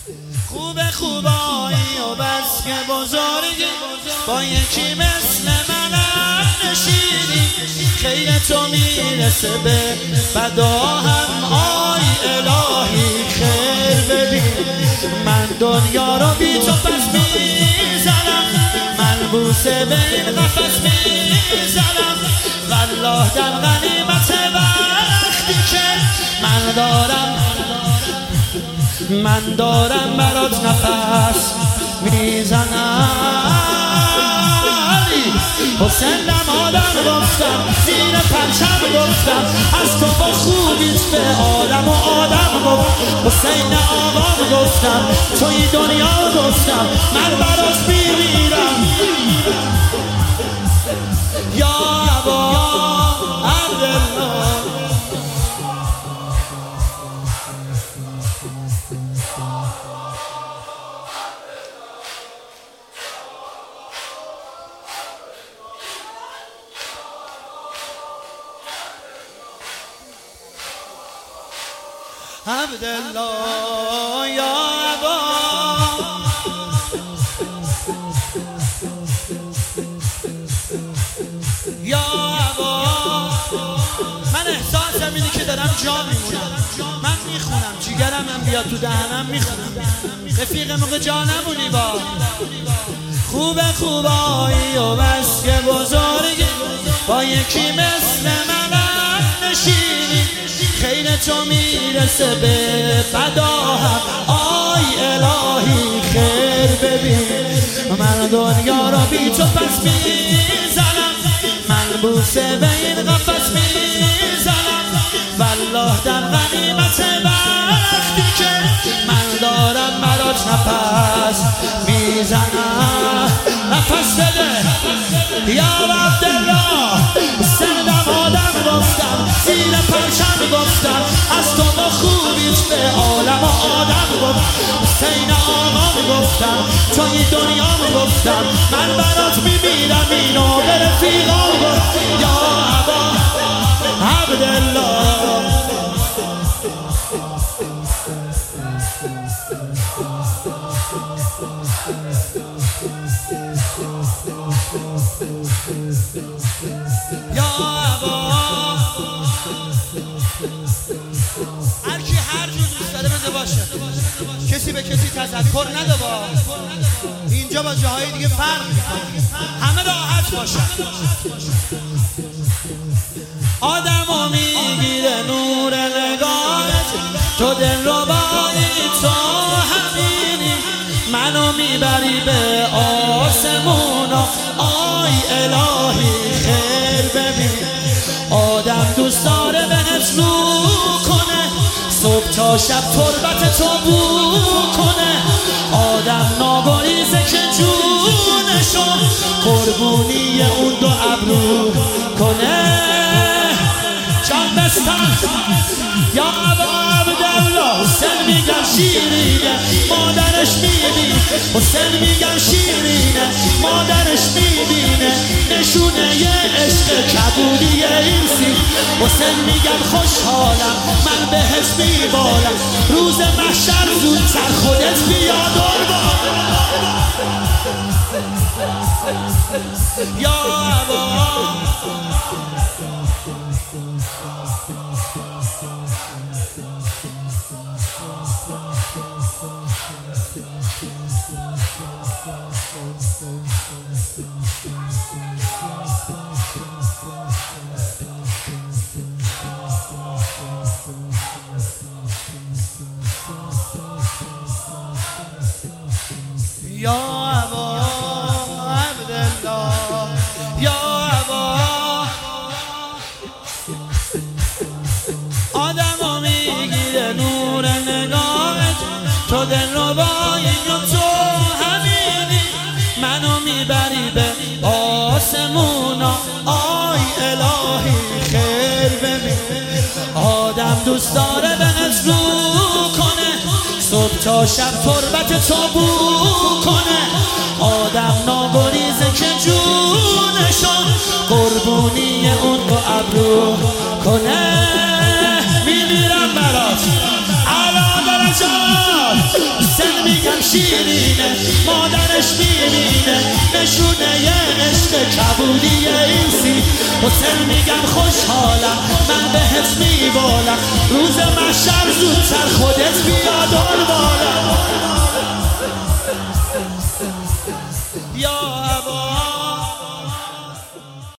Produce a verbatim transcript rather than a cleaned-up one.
خوب خوبایی و بس که بزرگی با یکی مثل منم نشینی خیر تو میرسه به بدا هم آی الهی خیر ببین من دنیا رو بی تو پس میزنم ملبوسه به این قفس میزنم والله در غنیمت وقتی که من دارم من دارم برات نفس میزنم حسین آدم گفتم زیر پرچم گفتم از تو با خوبیت به عالم و آدم گفت حسین آقام گفتم توی دنیا گفتم من برات میمیرم یا ابا عبدالله عبدالله یا ابا یا ابا من احساسم اینه که دارم جا میمونم من میخونم جیگرم هم بیاد تو دهنم میخونم رفیق موقع جا نمونی با خوب خوبایی و بس که بزرگی با یکی مثل منم نشینی خیر تو میرسه به بدا هم آی الهی خیر ببین من دنیا رو بی تو پس میزنم ملبوسه به این قفس میزنم والله در غنیمت وقتی که من دارم برات نفس میزنم نفس بده یا عبدالله سندم آدم گفتم زیر پرچم گفتم از تو با خوبیت به عالم و آدم گفت حسین آقام گفتم توی دنیا گفتم من برات میمیرم اینو به رفیقام گفت یا ابا عبدالله یا ابا هر کی هر جور دوست داره بده باشه کسی به کسی تذکر نده با اینجا با جاهای دیگه فرق همه راحت باشن آدمو میگیره نور نگاهت تو دل رو بایی تو همینی منو میبری به آسمونا آی الهی خیر ببین آدم دوست داره بهت رو کنه صبح تا شب تربت تو بو کنه آدم ناگریزه که جونشو قربونی اون دو ابرو کنه جان بستن یا ابا عبدالله حسین میگن شیرینه مادرش میبینه حسین میگن شیرینه مادرش میبینه نشونه یه عشق کبودی این سی حسین میگن خوشحالم من بهش میبارم روز محشر زودتر خودت بیا دربار یا ابا یا ابا عبدالله یا ابا آدمو میگیره نور نگاهت تو دلربایی تو همینی منو میبری به آسمونا آی الهی خیر ببین آدم دوست داره بهت رو کنه صبح تا شب تربت تو بو کنه آدم ناگریزه که جونشو قربونی اون با ابرو کنه میمیرم برات علا درجات شیرینه مادرش میبینه نشونه یه عشق کبودی ایسی حسین میگم خوشحالم من بهت میبالم روز محشر زودتر خودت بیا